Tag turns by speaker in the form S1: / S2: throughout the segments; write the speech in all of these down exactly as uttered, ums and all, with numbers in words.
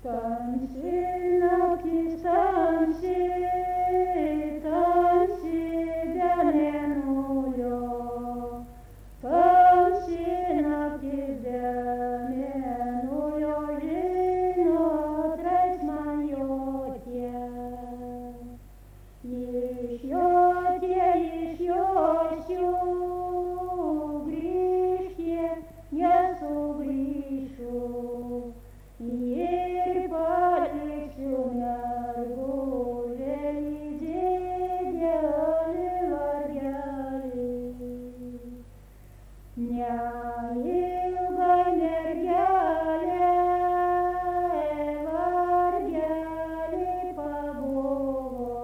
S1: Tamsi nakti tamsi, tamsi dėmėnulio, tamsi nakti dėmėnulio, žinot, man jotie. Iš jotie, iš josiu, grįžtie, nesugrįšiu. Ir paliksiu mergužėlį, didelį vargelį. Neilga mergelė, vargelį pabuvo,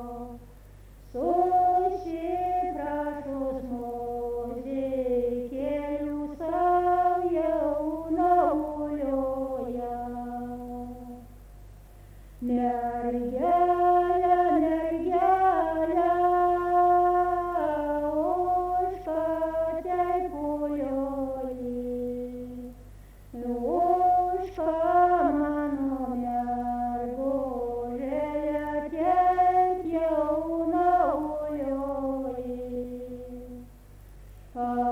S1: susiprašus muzikėlių sau jaunaulių. Mergelė, mergelė, už ką taip ulioji, už ką mano mergužėlė taip jauna ulioji.